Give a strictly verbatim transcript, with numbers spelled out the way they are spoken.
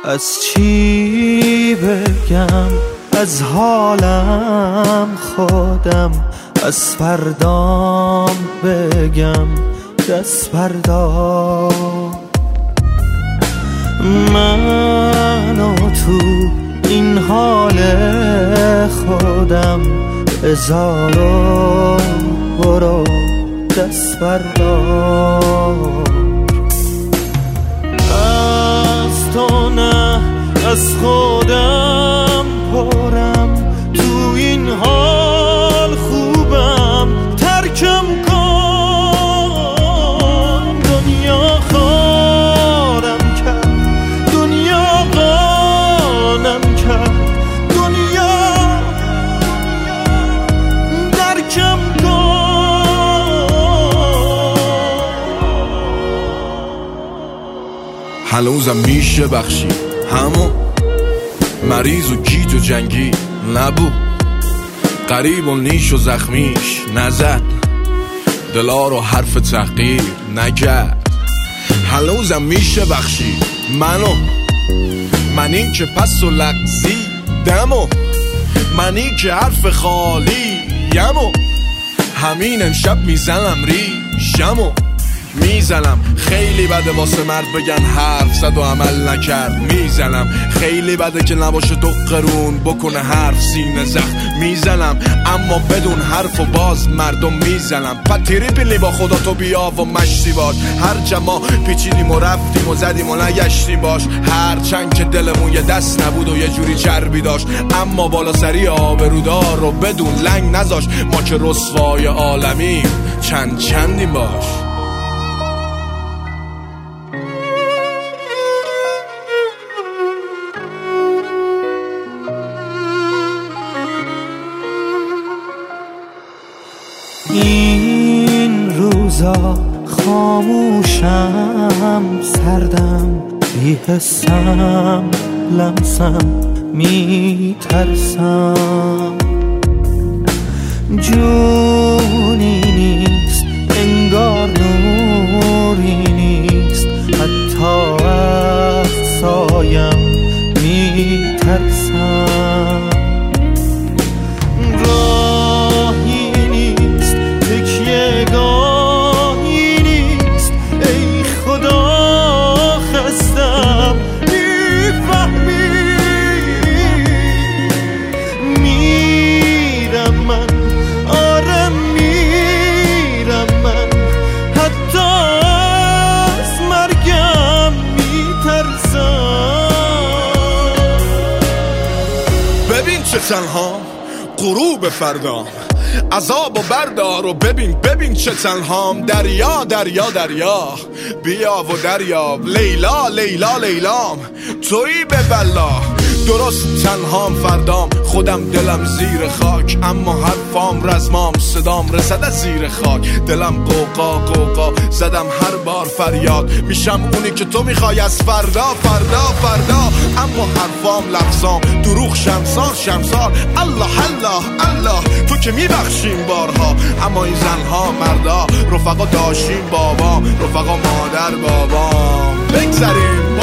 از چی بگم، از حالم خودم، از فردام بگم دست بردار. من و تو این حال خودم بذار و برو دست بردار. از تو نه از خودم پرم، تو این حال خوبم ترکم کن. دنیا خارم کرد، دنیا قانم کرد، دنیا درکم کن. هنوزم میشه بخشی همون مریض و گیج و جنگی نبود، قریب و نیش و زخمیش نزد، دلا رو حرف تحقیر نکرد. هنوزم میشه بخشی منو، منی که پس و لغزی دمو، منی که حرف خالی یمو، همین امشب میزنم ریشمو میزنم. خیلی بده واسه مرد بگن حرف زد و عمل نکرد، میزنم. خیلی بده که نباشه تو قرون بکنه حرف سینه زخم، میزنم. اما بدون حرف و باز مردم میزنم. فتیری پیلی با خدا تو بیا و مشتی باش، هر جما پیچیدیم و رفتیم و زدیم و نگشتیم باش. هر چند که دلمون یه دست نبود و یه جوری چربی داشت، اما بالا سری آبرودار رو بدون لنگ نذاش. ما که رسوای عالمیم چند چندیم باش. این روزا خاموشم، سردم، بی‌حسم، لمسم، میترسم. جونی نیست انگار نوری نیست، حتی از سایم میترسم. ببین چه تنها غروب فردام، عذاب و بردار و ببین ببین چه تنهام. دریا دریا دریا بیا و دریاب، لیلا لیلا لیلام تویی به بلا. درست تنهام فردام، خودم دلم زیر خاک، اما حرفام رزمام صدام رسد از زیر خاک. دلم قوقا قوقا زدم هر بار فریاد، میشم اونی که تو میخوای از فردا فردا فردا. اما حرفام لفظام دروغ شمسار شمسار. الله الله الله تو که میبخشیم بارها، اما این زنها مردا رفقا داشتیم بابام، رفقا مادر بابام. بگذاریم